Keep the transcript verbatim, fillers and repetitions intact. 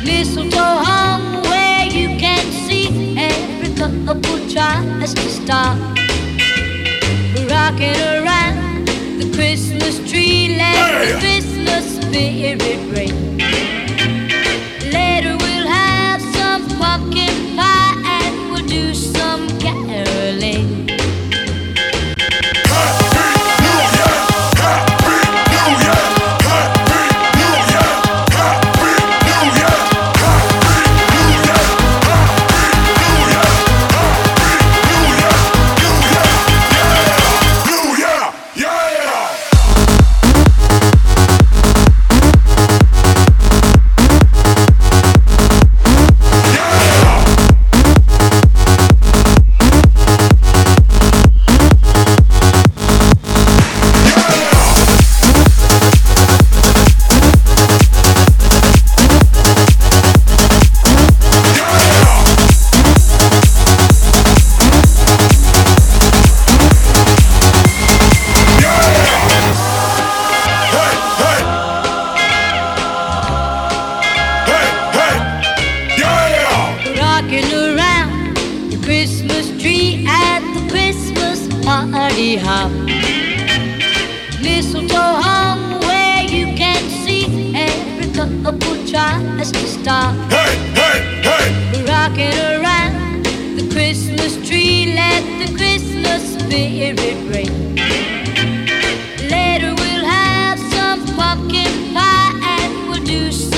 Mistletoe hung where you can see every couple tries to stop. Rocking around the Christmas tree, let the Christmas spirit ring. Later we'll have some pumpkin pie and we'll do some caroling. Rocking around the Christmas tree at the Christmas party hop. Mistletoe hung where you can see every couple tries to stop. Hey, hey, hey! Rocking around the Christmas tree, let the Christmas spirit ring. Later we'll have some pumpkin pie and we'll do some